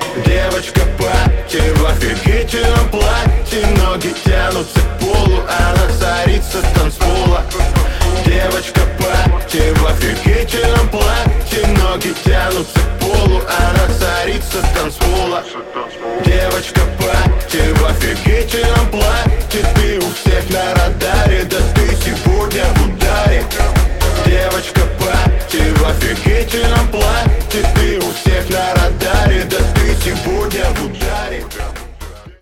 Девочка пати в офигительном платье, ноги тянутся к полу, она царица танцпола. Девочка пати в офигительном платье, ноги тянутся к полу, она царица танцпола. Девочка